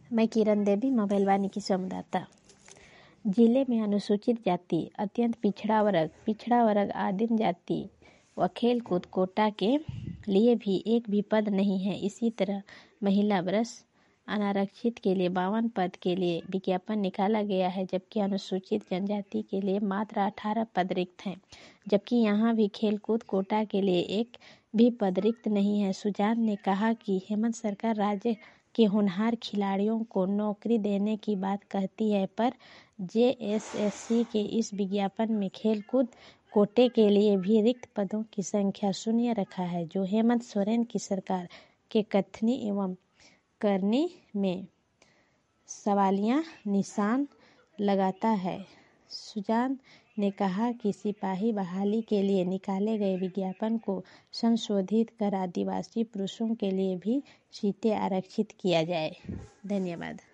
मैं किरण देवी, मोबाइल वाणी की संवाददाता। जिले में अनुसूचित जाति, अत्यंत पिछड़ा वर्ग, आदिम जाति व खेलकूद कोटा के लिए भी एक भी पद नहीं है। इसी तरह महिला वर्ष अनारक्षित के लिए 52 पद के लिए विज्ञापन निकाला गया है, जबकि अनुसूचित जनजाति के लिए मात्र 18 पद रिक्त हैं। जबकि यहाँ भी खेलकूद कोटा के लिए एक भी पद रिक्त नहीं है। सुजान ने कहा कि हेमंत सरकार राज्य के होनहार खिलाड़ियों को नौकरी देने की बात कहती है, पर जेएसएससी के इस विज्ञापन में खेलकूद कोटे के लिए भी रिक्त पदों की संख्या शून्य रखा है, जो हेमंत सोरेन की सरकार के कथनी एवं करनी में सवालिया निशान लगाता है। सुजान ने कहा कि सिपाही बहाली के लिए निकाले गए विज्ञापन को संशोधित कर आदिवासी पुरुषों के लिए भी सीटें आरक्षित किया जाए। धन्यवाद।